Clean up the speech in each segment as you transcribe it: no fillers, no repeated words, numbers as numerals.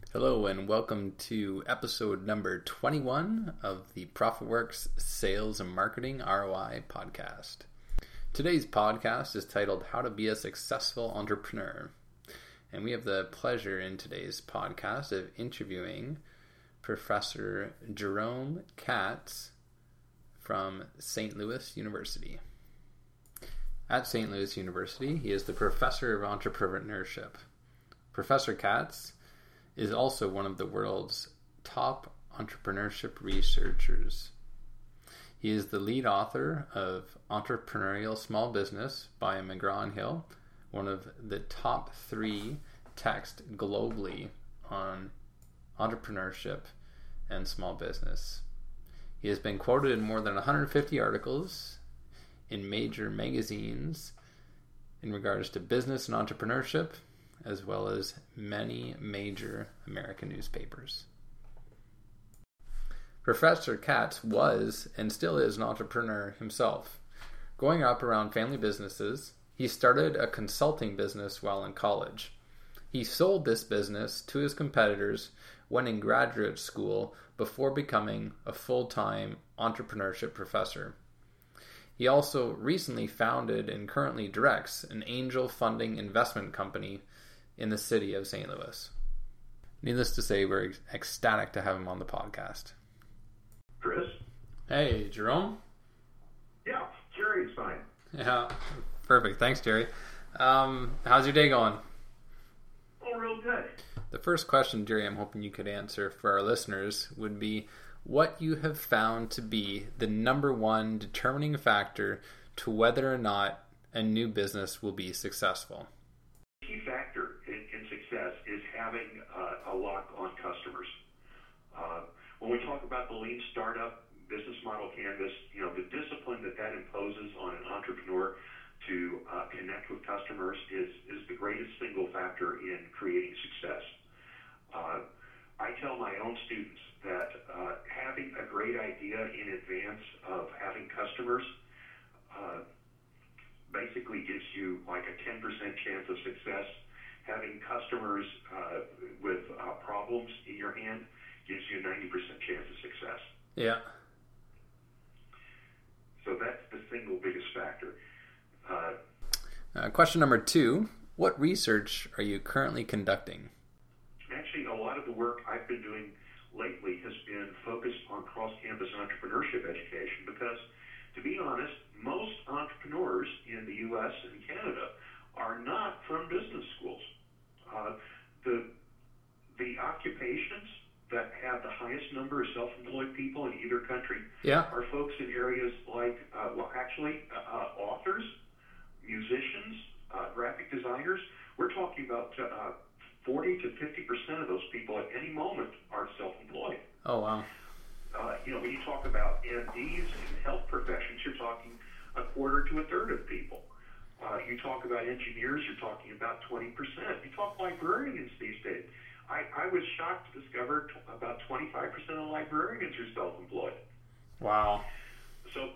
Hello and welcome to episode number 21 of the ProfitWorks Sales and Marketing ROI podcast. Today's podcast is titled How to Be a Successful Entrepreneur. And we have the pleasure in today's podcast of interviewing Professor Jerome Katz from St. Louis University. At St. Louis University, he is the Professor of Entrepreneurship. Professor Katz is also one of the world's top entrepreneurship researchers. He is the lead author of Entrepreneurial Small Business by McGraw-Hill, one of the top 3 texts globally on entrepreneurship and small business. He has been quoted in more than 150 articles in major magazines in regards to business and entrepreneurship, as well as many major American newspapers. Professor Katz was and still is an entrepreneur himself. Growing up around family businesses, he started a consulting business while in college. He sold this business to his competitors when in graduate school before becoming a full-time entrepreneurship professor. He also recently founded and currently directs an angel funding investment company in the city of St. Louis. Needless to say, we're ecstatic to have him on the podcast. Chris? Hey, Jerome? Yeah, Jerry's fine. Yeah, perfect. Thanks, Jerry. How's your day going? Oh, real good. The first question, Jerry, I'm hoping you could answer for our listeners would be what you have found to be the number one determining factor to whether or not a new business will be successful. Key factor in success is having a lock on customers. When we talk about the lean startup business model canvas, the discipline that imposes on an entrepreneur to connect with customers is the greatest single factor in creating success. I tell my own students that having a great idea in advance of having customers basically gives you like a 10% chance of success. Having customers with problems in your hand gives you a 90% chance of success. Yeah. So that's the single biggest factor. Question number 2, what research are you currently conducting? Actually, a lot of the work I've been doing lately has been focused on cross-campus entrepreneurship education because, to be honest, most entrepreneurs in the U.S. and Canada are not from business schools. The occupations that have the highest number of self-employed people in either country are folks in areas like, authors, musicians, graphic designers. We're talking about 40 to 50% of those people at any moment are self-employed. Oh, wow. When you talk about MDs in health professions, you're talking a quarter to a third of people. You talk about engineers, you're talking about 20%. You talk librarians these days. I was shocked to discover about 25% of librarians are self-employed. Wow. So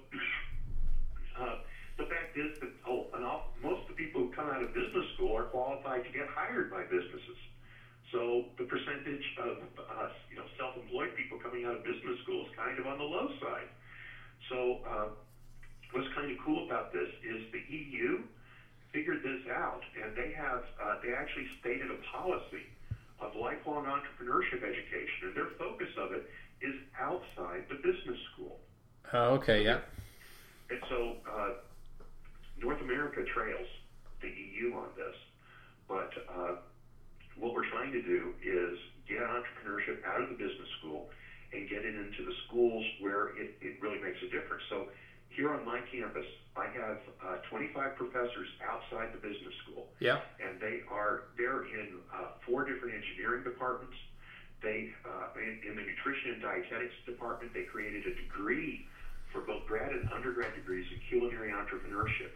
the fact is that most of the people who come out of business school are qualified to get hired by businesses. So the percentage of self-employed people coming out of business school is kind of on the low side. So what's kind of cool about this is the EU figured this out, and they actually stated a policy of lifelong entrepreneurship education, and their focus of it is outside the business school. Oh, okay, yeah. And so North America trails the EU on this, but what we're trying to do is get entrepreneurship out of the business school and get it into the schools where it really makes a difference. So here on my campus, I have 25 professors outside the business school. Yeah. And they're in 4 different engineering departments. In the nutrition and dietetics department, they created a degree for both grad and undergrad degrees in culinary entrepreneurship.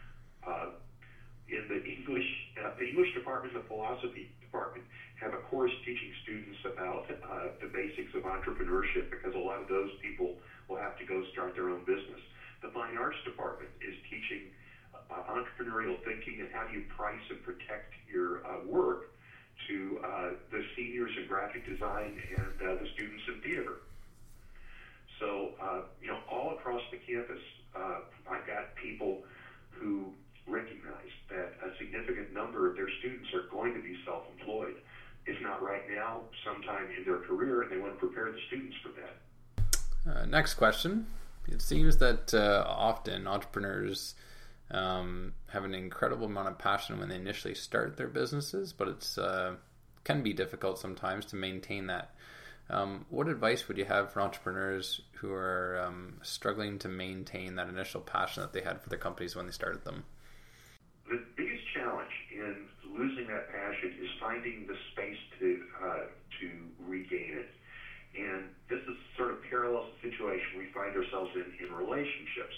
In the English department, the philosophy department have a course teaching students about the basics of entrepreneurship because a lot of those people will have to go start their own business. The fine arts department is teaching entrepreneurial thinking and how do you price and protect your work to the seniors in graphic design and the students in theater. So, all across the campus, I've got people who recognize that a significant number of their students are going to be self-employed. If not right now, sometime in their career, and they want to prepare the students for that. Next question. It seems that often entrepreneurs have an incredible amount of passion when they initially start their businesses, but it's can be difficult sometimes to maintain that. What advice would you have for entrepreneurs who are struggling to maintain that initial passion that they had for their companies when they started them? The biggest challenge in losing that passion is finding the space to regain it. And this is sort of parallels the situation we find ourselves in relationships.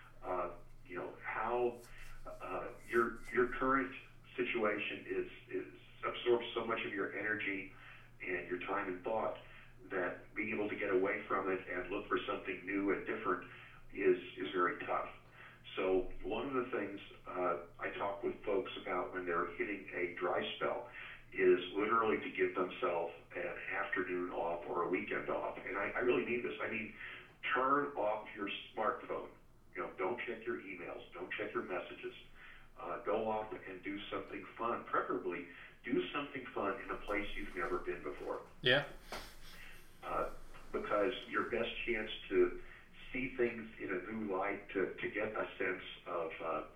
How your current situation is absorbs so much of your energy and your time and thought that being able to get away from it and look for something new and different is very tough. So one of the things I talk with folks about when they're hitting a dry spell is literally to give themselves an afternoon off or a weekend off. And I really mean this. I mean, turn off your smartphone. Don't check your emails. Don't check your messages. Go off and do something fun. Preferably, do something fun in a place you've never been before. Yeah. Because your best chance to see things in a new light, to get a sense of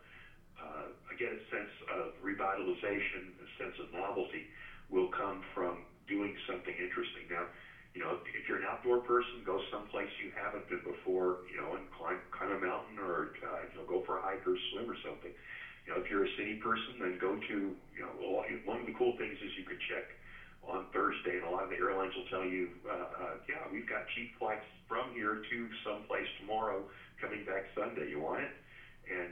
revitalization, a sense of novelty, will come from doing something interesting. Now, if you're an outdoor person, go someplace you haven't been before, and climb a mountain or go for a hike or swim or something. If you're a city person, then go to, one of the cool things is you could check on Thursday, and a lot of the airlines will tell you, we've got cheap flights from here to someplace tomorrow, coming back Sunday. You want it? And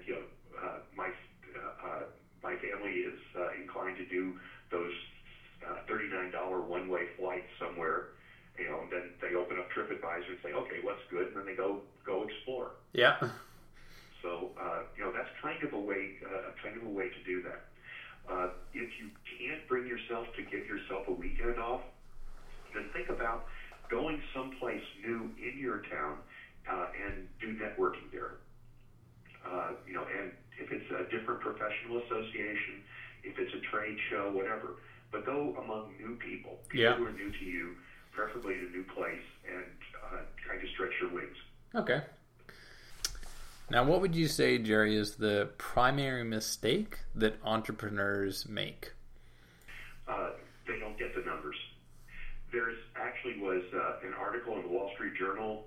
my family is inclined to do those $39 one-way flights somewhere. And then they open up TripAdvisor and say, okay, what's good? And then they go explore. Yeah. So that's kind of a way to do that. If you can't bring yourself to give yourself a weekend off, then think about going someplace new in your town and do networking there. And if it's a different professional association, if it's a trade show, whatever, but go among new people who are new to you, preferably in a new place, and kind of stretch your wings. Okay. Now, what would you say, Jerry, is the primary mistake that entrepreneurs make? They don't get the numbers. There's actually was an article in the Wall Street Journal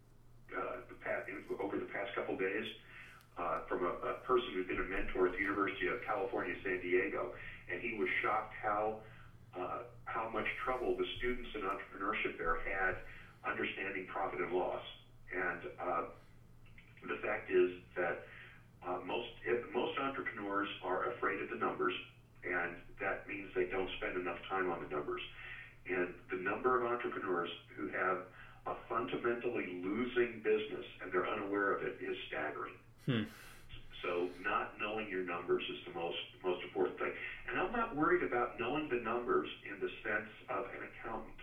over the past couple days from a person who'd been a mentor at the University of California, San Diego, and he was shocked how much trouble the students in entrepreneurship there had understanding profit and loss. And the fact is that most entrepreneurs are afraid of the numbers, and that means they don't spend enough time on the numbers. And the number of entrepreneurs who have a fundamentally losing business and they're unaware of it is staggering. So not knowing your numbers is the most important thing. And I'm not worried about knowing the numbers in the sense of an accountant.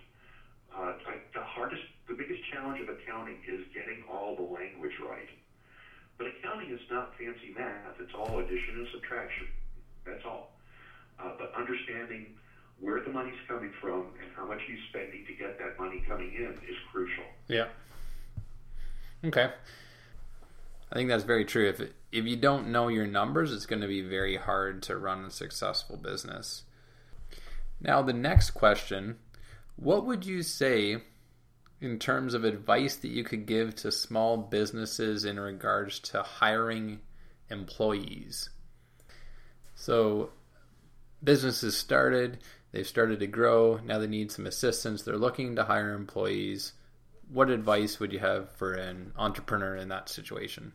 The biggest challenge of accounting is getting all the language right. But accounting is not fancy math. It's all addition and subtraction. That's all. But understanding where the money's coming from and how much you're spending to get that money coming in is crucial. Yeah. Okay. I think that's very true. If you don't know your numbers, it's going to be very hard to run a successful business. Now, the next question, what would you say in terms of advice that you could give to small businesses in regards to hiring employees? So businesses started, they've started to grow, now they need some assistance, they're looking to hire employees. What advice would you have for an entrepreneur in that situation?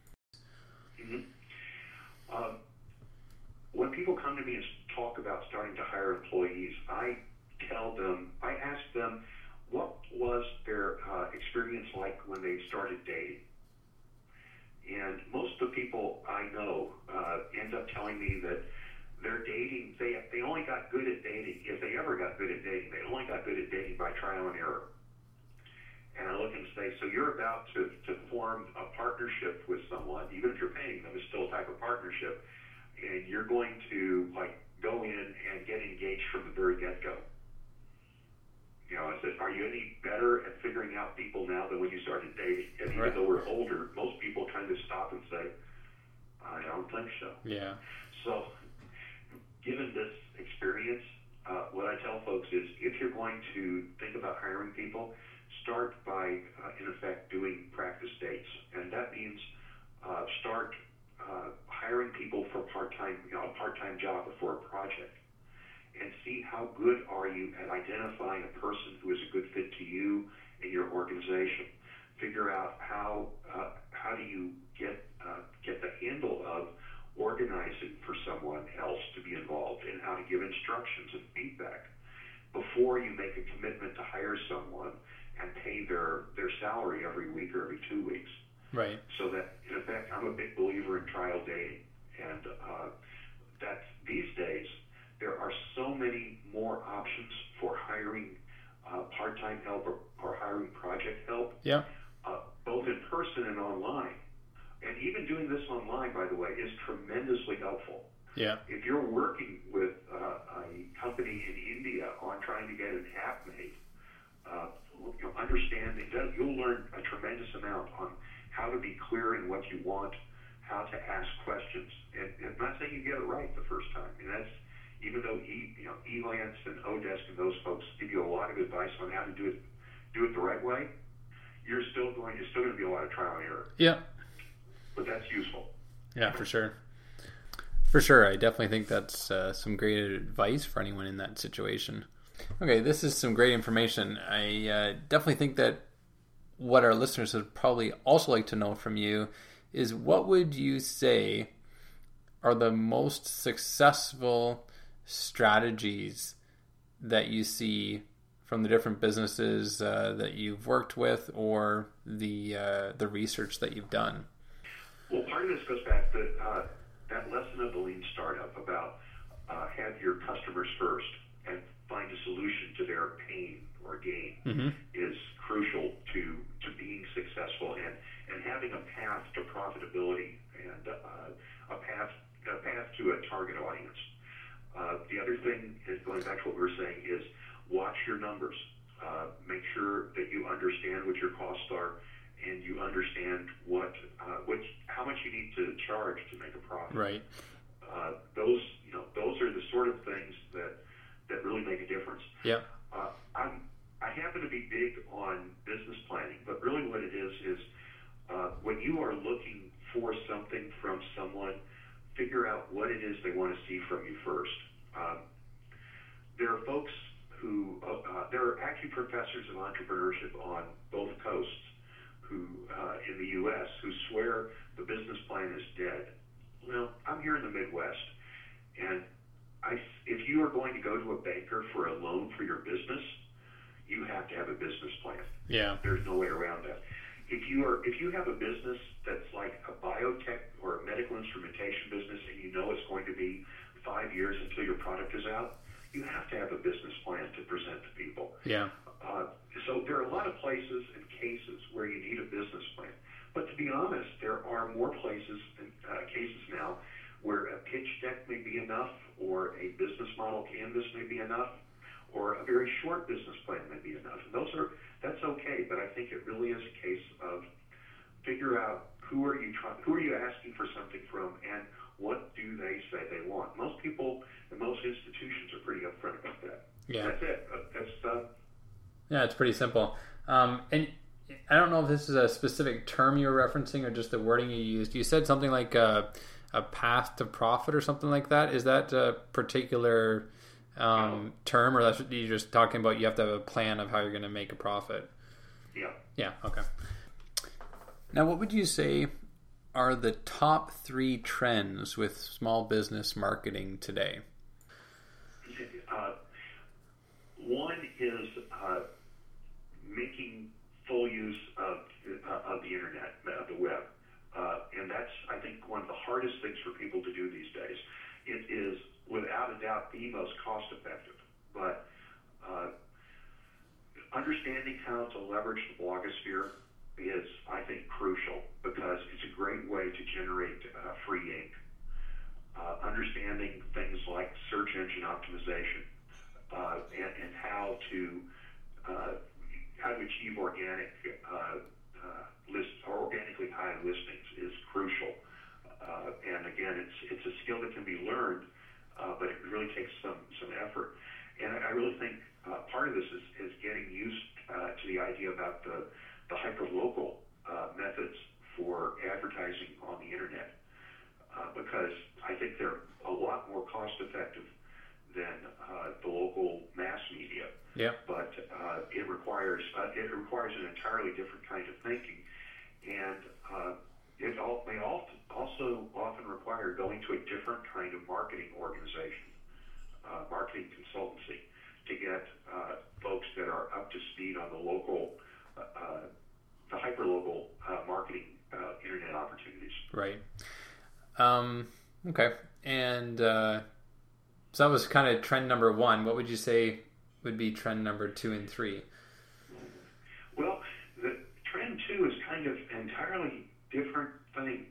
When people come to me and talk about starting to hire employees, I ask them, what was their experience like when they started dating? And most of the people I know end up telling me that their dating, they only got good at dating if they dating by trial and error. And I look and say, so you're about to form a partnership with someone, even if you're paying them, it's still a type of partnership, and you're going to like go in and get engaged from the very get-go. You know, I said, are you any better at figuring out people now than when you started dating? And even though we're older, most people kind of stop and say, I don't think so. Yeah. So, given this experience, what I tell folks is, if you're going to think about hiring people, start by, in effect, doing practice dates. And that means start hiring people for a part-time job or for a project. And see how good are you at identifying a person who is a good fit to you and your organization. Figure out how do you get the handle of organizing for someone else to be involved, and how to give instructions and feedback before you make a commitment to hire someone and pay their salary every week or every 2 weeks. Right. So that, in effect, I'm a big believer in trial dating, and that these days there are so many more options for hiring part-time help or hiring project help, both in person and online. And even doing this online, by the way, is tremendously helpful. Yeah. If you're working with a company in India on trying to get an app made, understanding that you'll learn a tremendous amount on how to be clear in what you want, how to ask questions. And I'm not saying you get it right the first time. And that's, even though Elance and Odesk and those folks give you a lot of advice on how to do it the right way, you're still going to be a lot of trial and error. Yeah. But that's useful. Yeah, for sure. For sure. I definitely think that's some great advice for anyone in that situation. Okay, this is some great information. I definitely think that what our listeners would probably also like to know from you is, what would you say are the most successful strategies that you see from the different businesses that you've worked with, or the research that you've done? Well, part of this goes back to that lesson of the Lean Startup about have your customers first and find a solution to their pain or gain is crucial to being successful and having a path to profitability and a path to a target audience. The other thing is, going back to what we were saying, is watch your numbers. Make sure that you understand what your costs are, and you understand how much you need to charge to make a profit. Right. Those are the sort of things that really make a difference. Yeah. I happen to be big on business planning, but really what it is when you are looking for something from someone, figure out what it is they want to see from you first. There are folks who, there are actually professors of entrepreneurship on both coasts who, in the U.S., who swear the business plan is dead. Well, I'm here in the Midwest, and if you are going to go to a banker for a loan for your business, you have to have a business plan. Yeah. There's no way around that. If you have a business that's like a biotech or a medical instrumentation business, and you know it's going to be 5 years until your product is out, you have to have a business plan to present to people. Yeah. So there are a lot of places and cases where you need a business plan. But to be honest, there are more places and cases now where a pitch deck may be enough, or a business model canvas may be enough, or a very short business plan may be enough. And that's okay, but I think it really is a case of figure out who are you asking for something from, and what do they say they want. Most people and most institutions are pretty upfront about that. Yeah. That's it. Yeah, it's pretty simple. And I don't know if this is a specific term you were referencing or just the wording you used. You said something like a path to profit or something like that. Is that a particular term, or that's what you're just talking about? You have to have a plan of how you're going to make a profit. Yeah. Yeah. Okay. Now, what would you say are the top 3 trends with small business marketing today? One is making full use of the internet, of the web. And that's, I think, one of the hardest things for people to do these days. It is, without a doubt, the most cost-effective. But understanding how to leverage the blogosphere is, I think, crucial because it's a great way to generate free ink. Understanding things like search engine optimization and how to achieve organic organically high listings is crucial. And again, it's a skill that can be learned, but it really takes some effort. And I really think part of this is getting used to the idea about the hyperlocal methods for advertising on the internet, because I think they're a lot more cost effective than the local mass media. Yeah. But it requires an entirely different kind of thinking, and it may also often require going to a different kind of marketing organization, marketing consultancy, to get folks that are up to speed on the local, the hyperlocal marketing internet opportunities. Right. Okay. And so that was kind of trend number 1. What would you say would be trend number 2 and 3? Well, the trend 2 is kind of entirely different thing.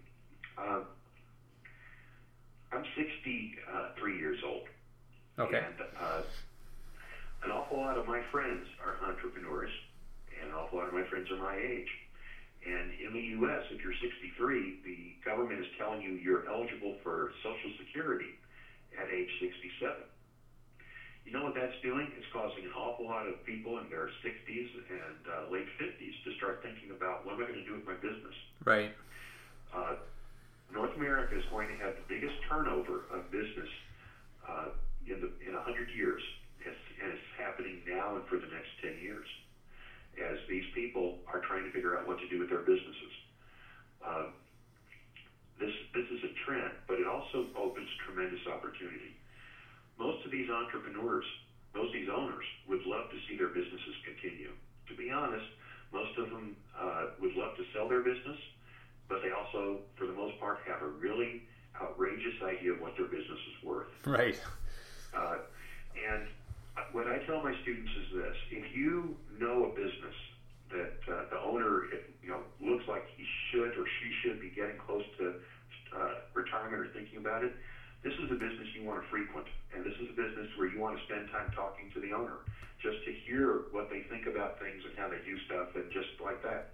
I'm 63 years old. Okay. And an awful lot of my friends are entrepreneurs, and an awful lot of my friends are my age. And in the U.S., if you're 63, the government is telling you you're eligible for Social Security at age 67. You know what that's doing? It's causing an awful lot of people in their 60s and late 50s to start thinking about, what am I going to do with my business? Right. North America is going to have the biggest turnover of business in 100 years, and it's happening now and for the next 10 years, as these people are trying to figure out what to do with their businesses. This is a trend, but it also opens tremendous opportunity. Most of these entrepreneurs, most of these owners, would love to see their businesses continue. To be honest, most of them would love to sell their business, but they also, for the most part, have a really outrageous idea of what their business is worth. Right. And what I tell my students is this: if you know a business that the owner, looks like he should or she should be getting close to retirement or thinking about it, this is a business you want to frequent, and this is a business where you want to spend time talking to the owner, just to hear what they think about things and how they do stuff, and just like that.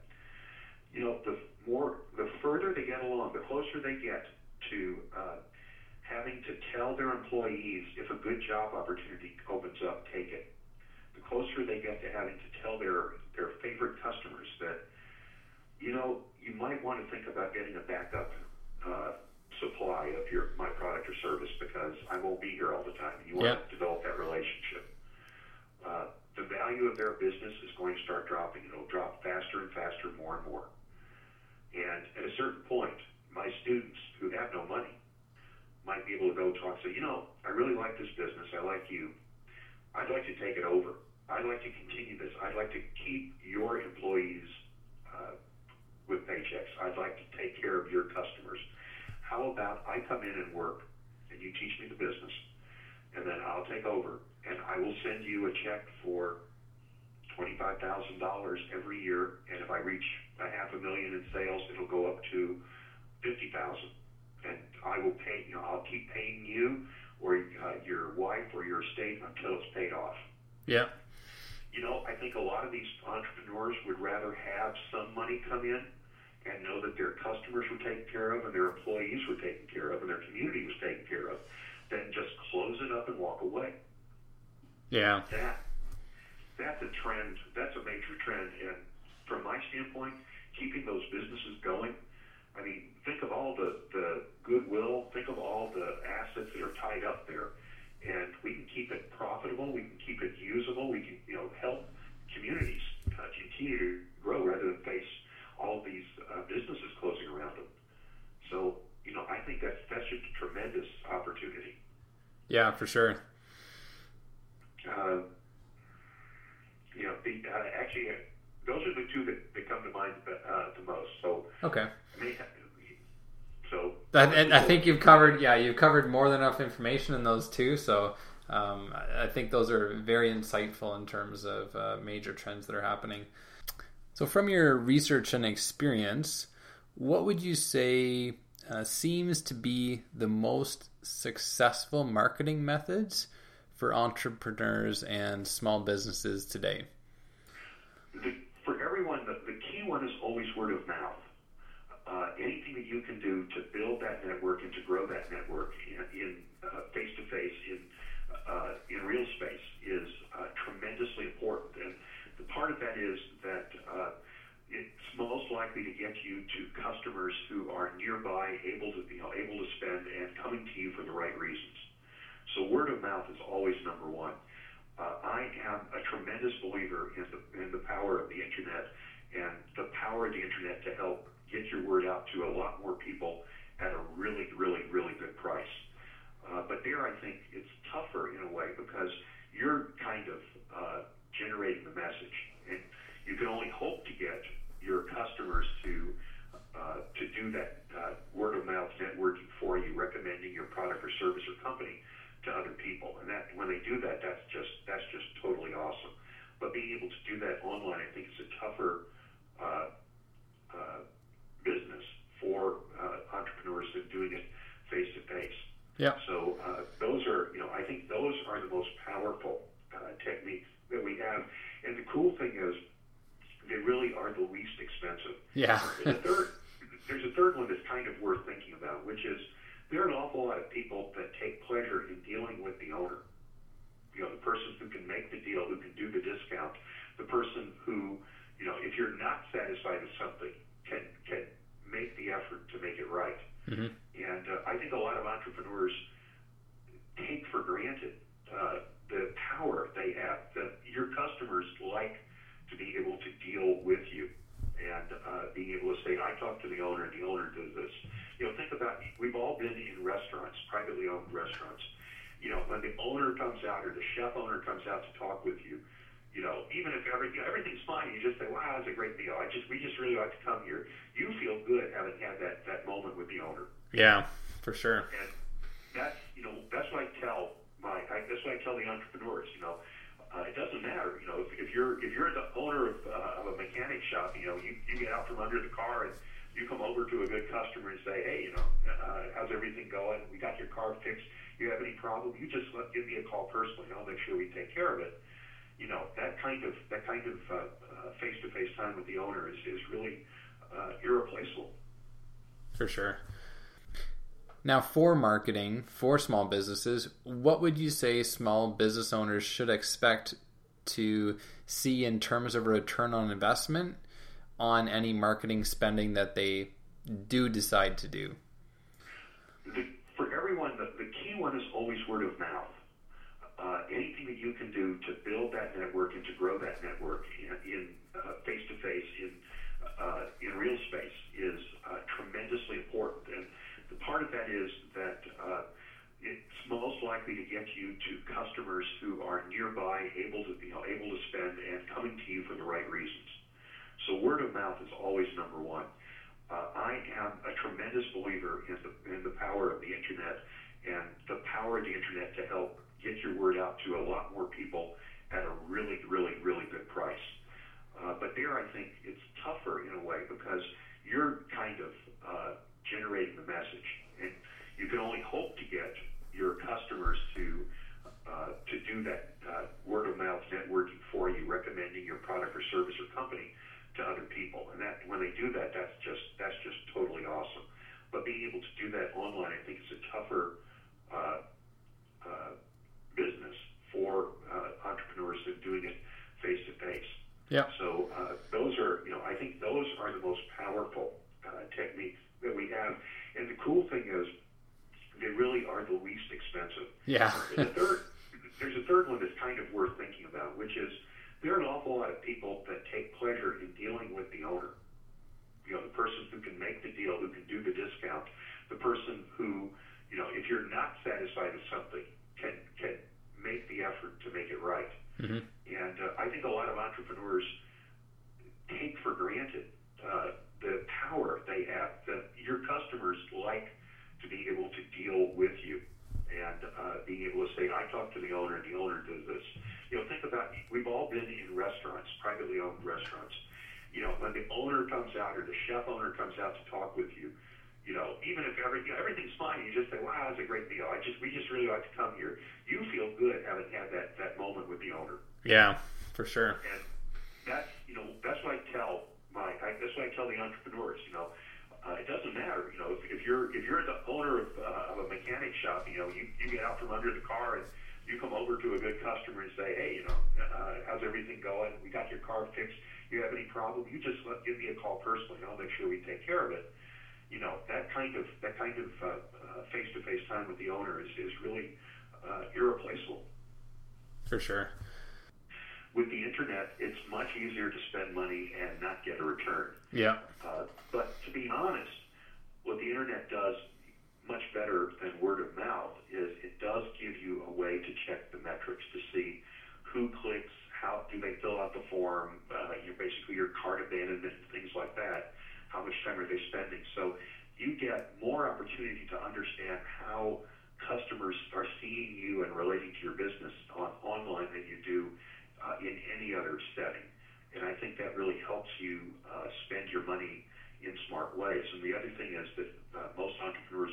The further they get along, the closer they get to having to tell their employees if a good job opportunity opens up, take it. The closer they get to having to tell their favorite customers that, you might want to think about getting a backup supply of my product or service because I won't be here all the time. You want to develop that relationship. The value of their business is going to start dropping. It'll drop faster and faster, more and more. And at a certain point, my students who have no money might be able to go talk and say, I really like this business. I like you. I'd like to take it over. I'd like to continue this. I'd like to keep your employees with paychecks. I'd like to take care of your customers. How about I come in and work, and you teach me the business, and then I'll take over, and I will send you a check for $25,000 every year, and if I reach $500,000 in sales, it'll go up to $50,000, and I will pay. I'll keep paying you or your wife or your estate until it's paid off. Yeah. I think a lot of these entrepreneurs would rather have some money come in and know that their customers were taken care of and their employees were taken care of and their community was taken care of than just close it up and walk away. Yeah. That's a trend. That's a major trend. And from my standpoint, keeping those businesses going, I mean, think of all the goodwill, think of all the assets that are tied up there. And we can keep it profitable, we can keep it usable, we can help communities continue to grow rather than face all of these businesses closing around them. So, I think that's just a tremendous opportunity. Yeah, for sure. Actually, those are the two that come to mind the most. So, okay. So, and I think you've covered more than enough information in those two. So I think those are very insightful in terms of major trends that are happening. So from your research and experience, what would you say seems to be the most successful marketing methods for entrepreneurs and small businesses today? For everyone, the key one is always word of mouth. Anything that you can do to build that network and to grow that network in face-to-face, in real space is tremendously important. And the part of that is that it's most likely to get you to customers who are nearby, able to spend, and coming to you for the right reasons. So word of mouth is always number one. I am a tremendous believer in the power of the internet and the power of the internet to help get your word out to a lot more people at a really, really, really good price. But there, I think it's tougher in a way because you're kind of generating the message, and you can only hope to get your customers to do that word of mouth networking for you, recommending your product or service or company to other people. And that when they do that, that's just totally awesome. But being able to do that online, I think, is a tougher business for entrepreneurs than doing it face to face. Yeah. So those are, I think those are the most powerful techniques that we have. And the cool thing is, they really are the least expensive. Yeah. There's a third one that's kind of worth thinking about, which is there are an awful lot of people that take pleasure in dealing with the owner. The person who can make the deal, who can do the discount, the person who, if you're not satisfied with something, can make the effort to make it right. Mm-hmm. And I think a lot of entrepreneurs take for granted the power they have, that your customers like to be able to deal with you and being able to say, I talked to the owner and the owner does this. Think about, we've all been in restaurants, privately owned restaurants. When the owner comes out or the chef owner comes out to talk with you, even if everything's fine, you just say, wow, that's a great deal. We just really like to come here. You feel good having had that moment with the owner. Yeah, for sure. And that's what I tell the entrepreneurs. It doesn't matter. If you're the owner of a mechanic shop, you get out from under the car and you come over to a good customer and say, hey, how's everything going? We got your car fixed. You have any problem? You just give me a call personally, and I'll make sure we take care of it. That kind of face-to-face time with the owner is really irreplaceable. For sure. Now, for marketing for small businesses, what would you say small business owners should expect to see in terms of return on investment on any marketing spending that they do decide to do? For everyone, the key one is always word of mouth. Anything that you can do to build that network and to grow that network in face-to-face, in real space is tremendously important. And the part of that is that it's most likely to get you to customers who are nearby, able to spend, and coming to you for the right reasons. So word of mouth is always number one. I am a tremendous believer in the power of the internet and the power of the internet to help get your word out to a lot more people at a really, really, really good price. But there, I think it's tougher in a way because you're kind of generating the message, and you can only hope to get your customers to do that word of mouth networking for you, recommending your product or service or company to other people. And that when they do that, that's just totally awesome. But being able to do that online, I think, is a tougher business for entrepreneurs than doing it face to face. Yeah. So those are, I think those are the most powerful techniques that we have. And the cool thing is, they really are the least expensive. Yeah. There's a third one that's kind of worth thinking about, which is there are an awful lot of people that take pleasure in dealing with the owner. The person who can make the deal, who can do the discount, the person who, if you're not satisfied with something, can make the effort to make it right. Mm-hmm. And I think a lot of entrepreneurs take for granted the power they have, that your customers like to be able to deal with you and being able to say, I talked to the owner even in restaurants, privately owned restaurants. When the owner comes out or the chef owner comes out to talk with you, even if everything's fine, you just say, "Wow, that's a great deal. We just really like to come here." You feel good having had that moment with the owner. Yeah, for sure. And that's what I tell the entrepreneurs. It doesn't matter. If you're the owner of a mechanic shop, you get out from under the car and you come over to a good customer and say, "Hey, how's everything going? We got your car fixed. You have any problem? You just give me a call personally. I'll make sure we take care of it." That kind of face-to-face time with the owner is really irreplaceable. For sure. With the internet, it's much easier to spend money and not get a return. Yeah. But to be honest, what the internet does much better than word of mouth is it does give you a way to check the metrics to see who clicks, how do they fill out the form, basically your cart abandonment, things like that. How much time are they spending? So you get more opportunity to understand how customers are seeing you and relating to your business online than you do in any other setting. And I think that really helps you spend your money in smart ways. And the other thing is that most entrepreneurs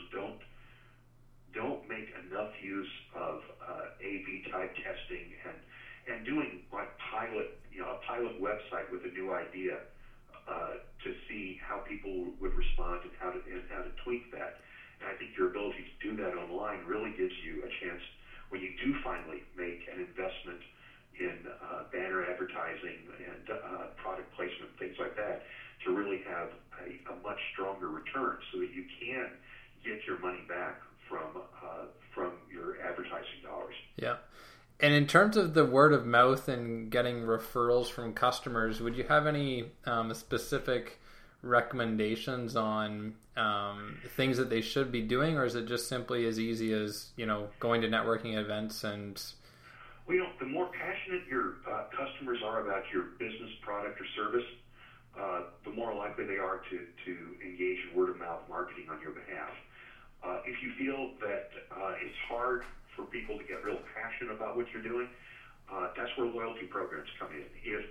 don't make enough use of A/B type testing and doing like a pilot website with a new idea to see how people would respond and how to tweak that. And I think your ability to do that online really gives you a chance when you do finally make an investment in banner advertising and product placement, things like that, to really have a much stronger return so that you can get your money back from your advertising dollars. Yeah. And in terms of the word of mouth and getting referrals from customers, would you have any specific recommendations on things that they should be doing, or is it just simply as easy as going to networking events and? Well, the more passionate your customers are about your business, product, or service, the more likely they are to engage in word of mouth marketing on your behalf. If you feel that it's hard for people to get real passionate about what you're doing, that's where loyalty programs come in. If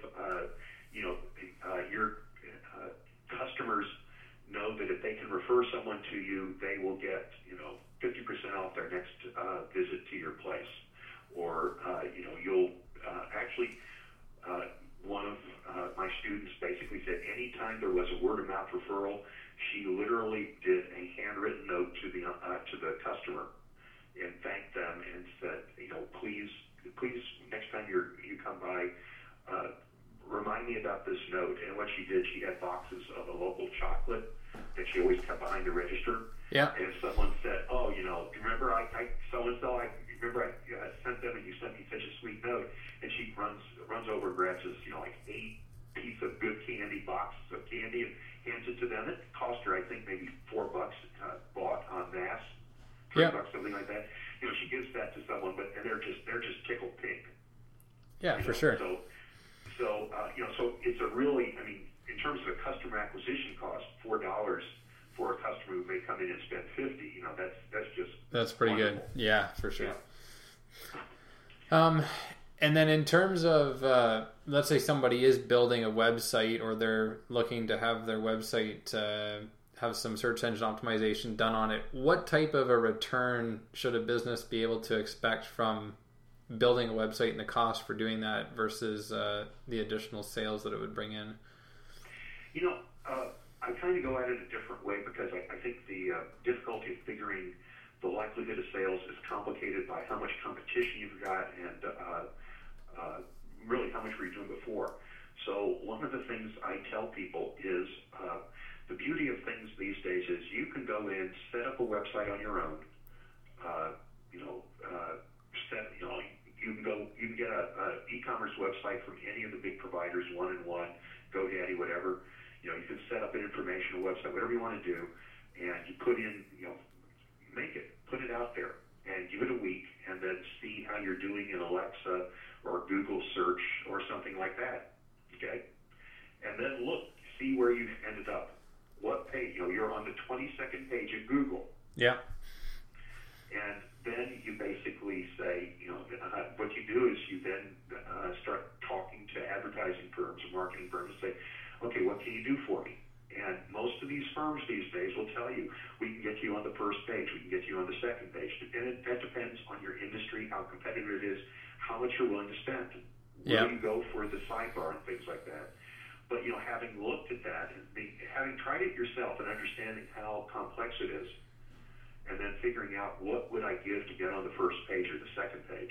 your customers know that if they can refer someone to you, they will get 50% off their next visit to your place, or you'll actually one of my students basically said anytime there was a word of mouth referral, she literally did a handwritten note to the customer and thanked them and said, please next time you come by, remind me about this note. And what she did, she had boxes of a local chocolate that she always kept behind the register. Yeah. And if someone said, remember I so-and-so, I sent them and you sent me such a sweet note, and she runs over and grabs this, 8 piece of good candy, boxes of candy, and hands it to them. It cost her, I think, maybe $4 bought on mass. $3, something like that. She gives that to someone, and they're just tickled pink. Yeah, for sure. So it's a really, in terms of a customer acquisition cost, $4 for a customer who may come in and spend $50. That's pretty wonderful. Good. Yeah, for sure. Yeah. And then in terms of, let's say somebody is building a website, or they're looking to have their website have some search engine optimization done on it, what type of a return should a business be able to expect from building a website and the cost for doing that versus the additional sales that it would bring in? I kind of go at it a different way because I think the difficulty of figuring the likelihood of sales is complicated by how much competition you've got and really how much were you doing before. So one of the things I tell people is the beauty of things these days is you can go in, set up a website on your own. You can get a e-commerce website from any of the big providers, One-in-One, GoDaddy, whatever. You can set up an informational website, whatever you want to do, and you put in, put it out there, and give it a week, and then see how you're doing in Alexa or Google search or something like that. Okay, and then see where you've ended up. What page? You're on the 22nd page of Google. Yeah. And then you basically say, what you do is you then start talking to advertising firms and marketing firms and say, okay, what can you do for me? And most of these firms these days will tell you, we can get you on the first page, we can get you on the second page. And that depends on your industry, how competitive it is, how much you're willing to spend. Where you go for the sidebar and things like that. But, having looked at that and having tried it yourself and understanding how complex it is, and then figuring out what would I give to get on the first page or the second page,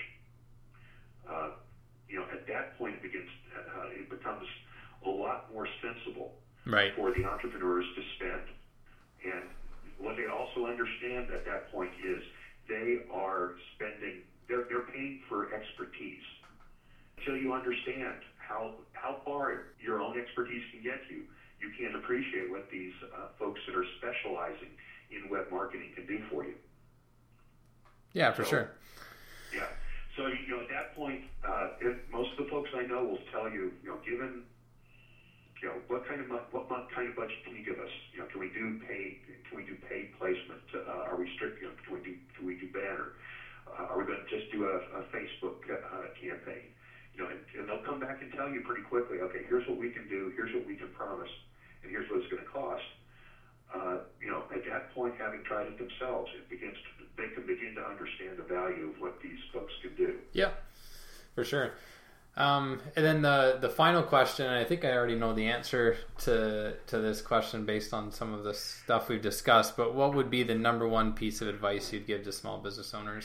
at that point it becomes a lot more sensible for the entrepreneurs to spend. And what they also understand at that point is they are spending, they're paying for expertise. Until you understand how far your own expertise can get you, you can't appreciate what these folks that are specializing in web marketing can do for you. Yeah, for sure. Yeah. So, at that point, most of the folks I know will tell you, given, what kind of budget can you give us? Can we do paid placement? Are we strict? Can we do banner? Are we going to just do a Facebook campaign? And they'll come back and tell you pretty quickly, okay, here's what we can do, here's what we can promise, and here's what it's going to cost. At that point, having tried it themselves, they can begin to understand the value of what these folks can do. Yeah, for sure. And then the final question, and I think I already know the answer to this question based on some of the stuff we've discussed, but what would be the number one piece of advice you'd give to small business owners?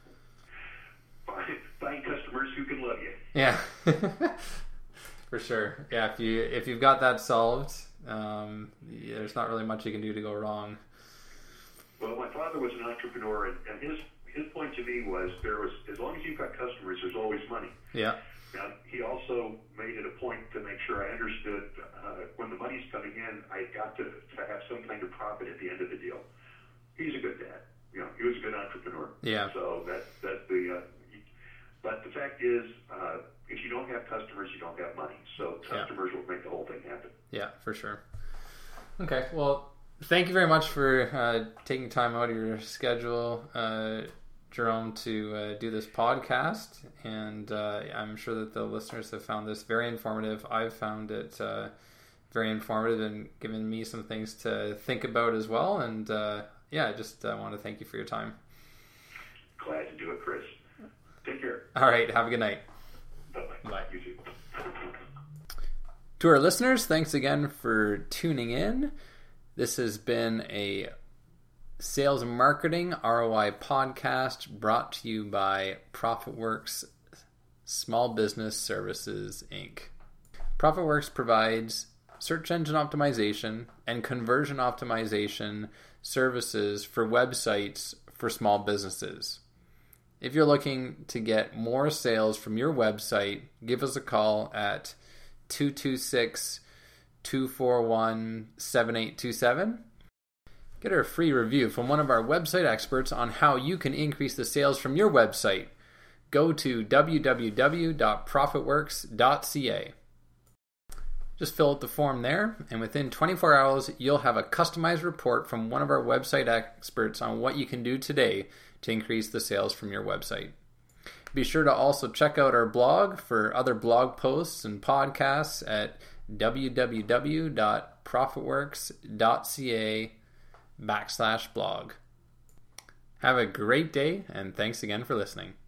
Find customers who can love you. Yeah, for sure. Yeah, if you've got that solved, there's not really much you can do to go wrong. Well, my father was an entrepreneur, and his point to me was as long as you've got customers, there's always money. Yeah. Now, he also made it a point to make sure I understood when the money's coming in, I got to have some kind of profit at the end of the deal. He's a good dad. He was a good entrepreneur. Yeah. So that's the. But the fact is, if you don't have customers, you don't have money. So customers will make the whole thing happen. Yeah, for sure. Okay, well, thank you very much for taking time out of your schedule, Jerome, to do this podcast. And I'm sure that the listeners have found this very informative. I've found it very informative and given me some things to think about as well. And I just want to thank you for your time. Glad to do it, Chris. Take care. All right. Have a good night. Bye-bye. Bye. You too. To our listeners, thanks again for tuning in. This has been a Sales and Marketing ROI podcast brought to you by ProfitWorks Small Business Services, Inc. ProfitWorks provides search engine optimization and conversion optimization services for websites for small businesses. If you're looking to get more sales from your website, give us a call at 226-241-7827. Get a free review from one of our website experts on how you can increase the sales from your website. Go to www.profitworks.ca. Just fill out the form there, and within 24 hours, you'll have a customized report from one of our website experts on what you can do today to increase the sales from your website. Be sure to also check out our blog for other blog posts and podcasts at www.profitworks.ca/blog. Have a great day, and thanks again for listening.